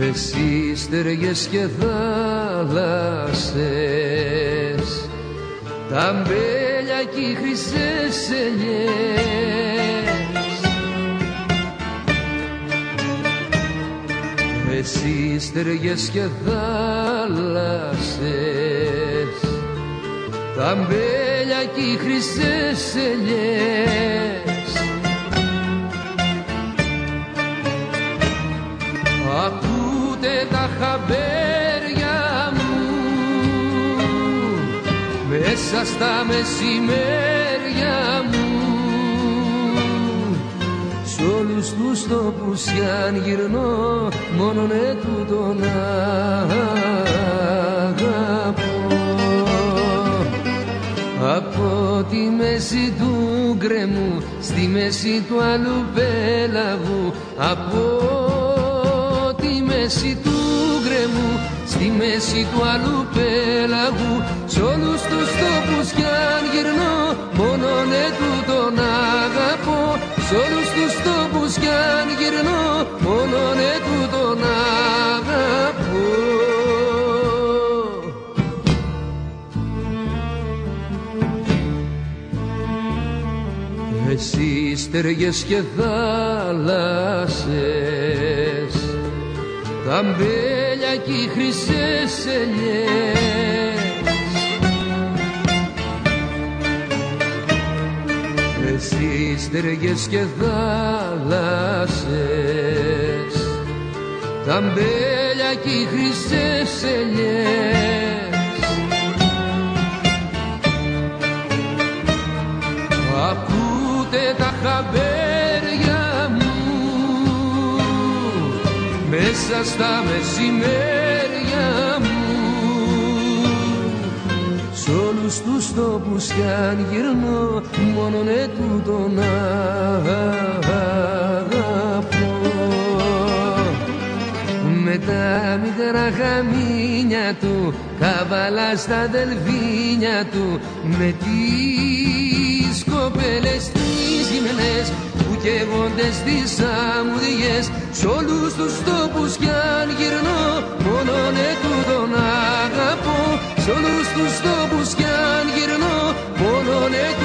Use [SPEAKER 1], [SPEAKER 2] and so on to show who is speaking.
[SPEAKER 1] Εσύ στέργες και θάλασσες, τα αμπέλια κι οι χρυσές ελιές. Εσύ στέργες και θάλασσες, τα αμπέλια κι οι χρυσές ελιές. Ακούτε τα χαμπέρια μου μέσα στα μεσημέρια μου, σ' όλους τους τόπους κι αν γυρνώ μόνον ετούτον αγαπώ. Από τη μέση του γκρεμού στη μέση του άλλου πέλαγου, από τη μέση του γκρεμού στη μέση του άλλου πέλαγου, σ' όλους τους τόπους κι αν γυρνώ μόνον ετούτον αγαπώ. Σ' όλους τους τόπους κι αν γυρνώ μόνον ετούτον αγαπώ. Εσύ στέργες και θάλασσες, τα αμπέλια κι οι χρυσές ελιές. Εσύ στέργες και θάλασσες, τα αμπέλια κι οι χρυσές ελιές. Ακούτε τα χαμπέρια μου μέσα στα μεσημέρια μου, σ' όλους τους τόπους κι αν γυρνώ μόνον ετούτον αγαπώ. Με τα μικρά χαμίνια του, καβαλά στα δελφίνια του, με τις κοπέλες τις γυμνές που καίγονται στις αμμουδιές, σ' όλους τους τόπους κι αν γυρνώ μόνον ετούτον αγαπώ. Σ' όλους τους τόπους κι αν γυρνώ μόνον ετούτον